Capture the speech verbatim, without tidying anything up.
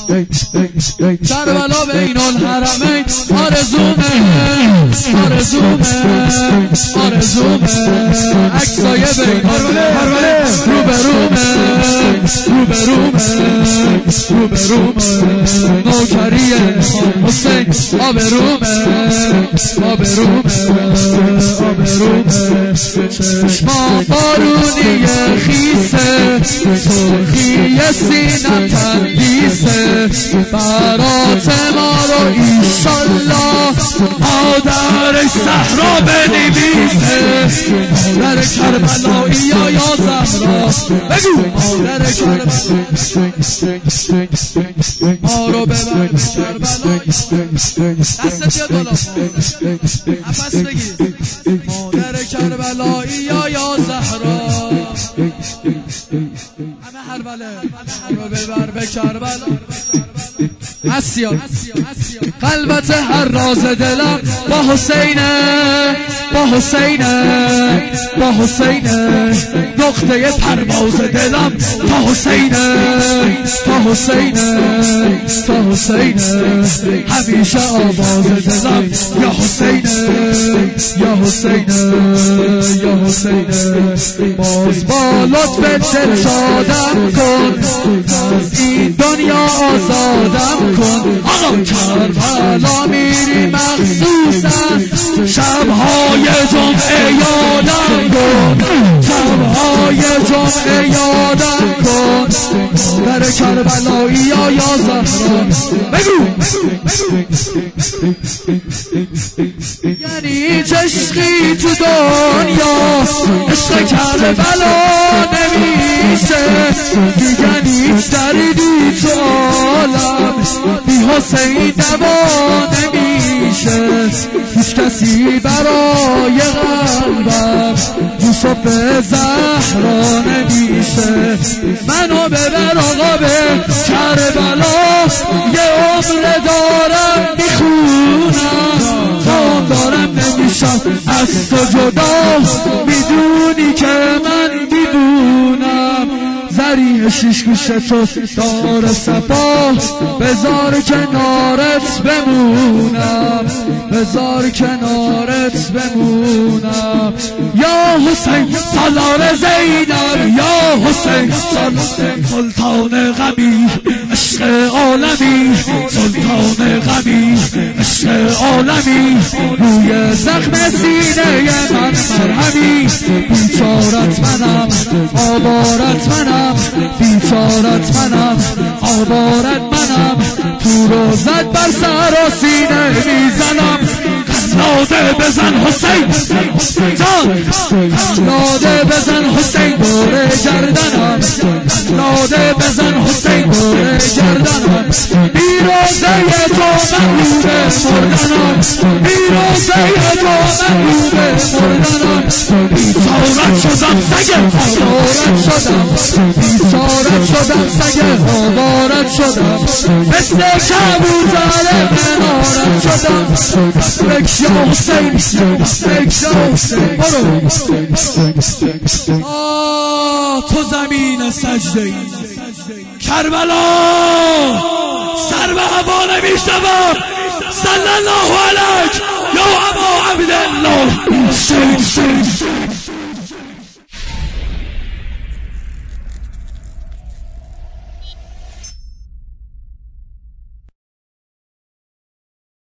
کربلا بین الحرمین آرزومه آرزومه آرزومه عکسای بین روبرومه روبرومه روبرومه نوکری حسین آبرومه آبرومه آبرومه چشما بارونی خیسه سرخی سینم تندیسه برات ما رو ایشالله مادر صحرا بنویسه مادر کربلایی یا یا زهرا بگو مادر کربلایی ما رو ببر کربلایی دستت یه بالا نفس بگیر مادر کربلایی یا یا زهرا همه هربله رو ببر به کربلا اسیا قلبت هر راز دلم با حسینه با حسینه با حسینه نقطه پرواز دلم تا حسینه تا حسینه تا حسینه همیشه آواز دلم یا حسینه یا حسینه یا حسینه باز با لطف دل شادم کن از این دنیا آزادم کن آقا کربلا میری مخصوصا شبهای جمعه یادم کن شبهای جمعه یادم کن در کربلایی یا یا زهرا بگو یعنی عشقی تو دنیا عشق کربلا نمیشه دیگه نیست دردی تو عالم بی حسین دوا نمیشه هیچ کسی برای قلبم یوسف زهرا نمیشه منو ببر آقا به کربلا یه عمر دارم میخونم خام دارم نمیشم از تو جدا میدونی که من میدونم زریح شیش گوشه تو دار صفا بذار کنارت بمونم بذار کنارت بمونم یا حسین سالار زینب یا حسین سلطان غمی عشق عالمی سلطان غمی عشق عالمی روی زخم سینه من مرهمی بیچارت منم آوارت منم بیچارت منم آوارت منم تو روزت بر سر و سینه میزنم قلاده بزن حسین جان قلاده بزن حسین دور گردنم قلاده بزن حسین دور گردنم بیروزه تو محبوب مردنم بیروزه تو محبوب مردنم بیچارت شدم سگه آوارت شدم بیچارت شدم سگه آوارت شدم مثل کبوتر منارت شدم بک یا حسین بک یا حسین برو آه تو زمین سجده ای کربلا سر به هوا نمیشنوم صلی الله علیک یا ابا عبدالله